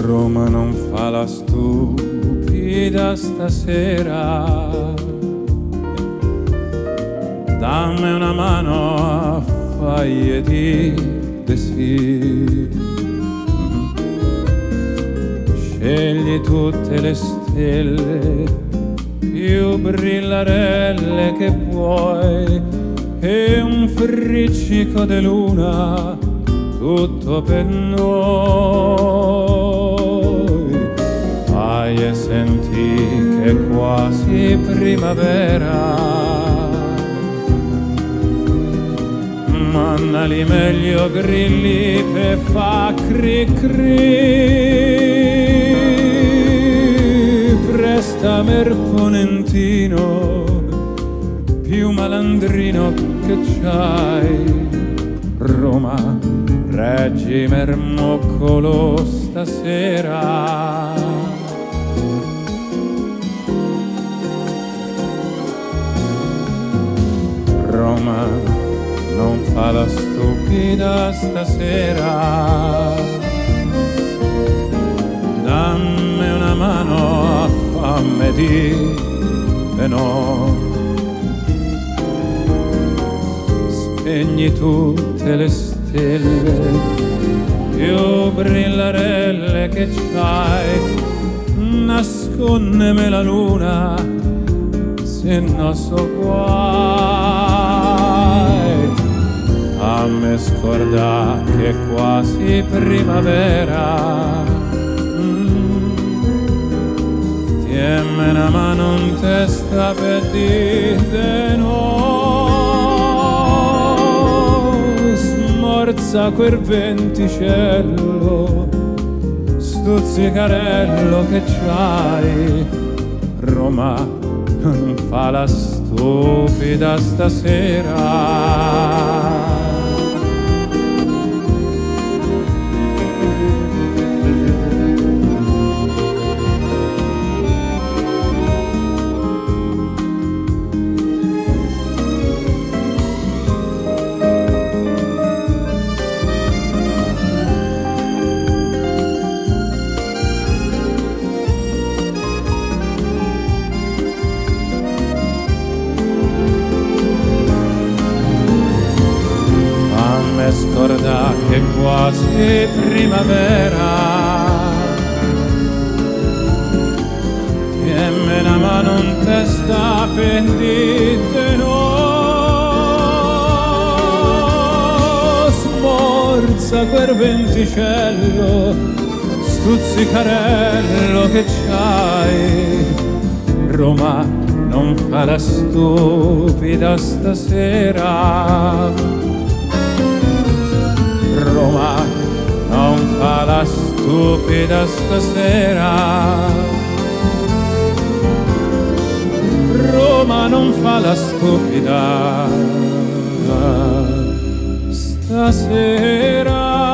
Roma non fa la stupida stasera. Dammi una mano a faglie di desì. Scegli tutte le stelle più brillarelle che puoi e un friccico di luna, tutto per noi. Fai e senti che è quasi primavera, mannali meglio grilli per fa cri cri. Prestami il ponentino più malandrino che c'hai. Roma, reggi mermoccolo stasera. Roma non fa la stupida stasera. Dammi una mano a fammi di no. Spegni tutte le stelle più brillarelle che c'hai. Nascondeme la luna, se no so guai. Fammi scordare che è quasi primavera. Tienmi una mano in testa per dire no. Smorza quel venticello, stuzzicarello che c'hai. Roma non fa la stupida stasera. Scorda che quasi primavera. Tienmi una mano in testa per dire no. Smorza quel venticello, stuzzicarello che c'hai. Roma non fa la stupida stasera. Roma non fa la stupida stasera. Roma non fa la stupida stasera.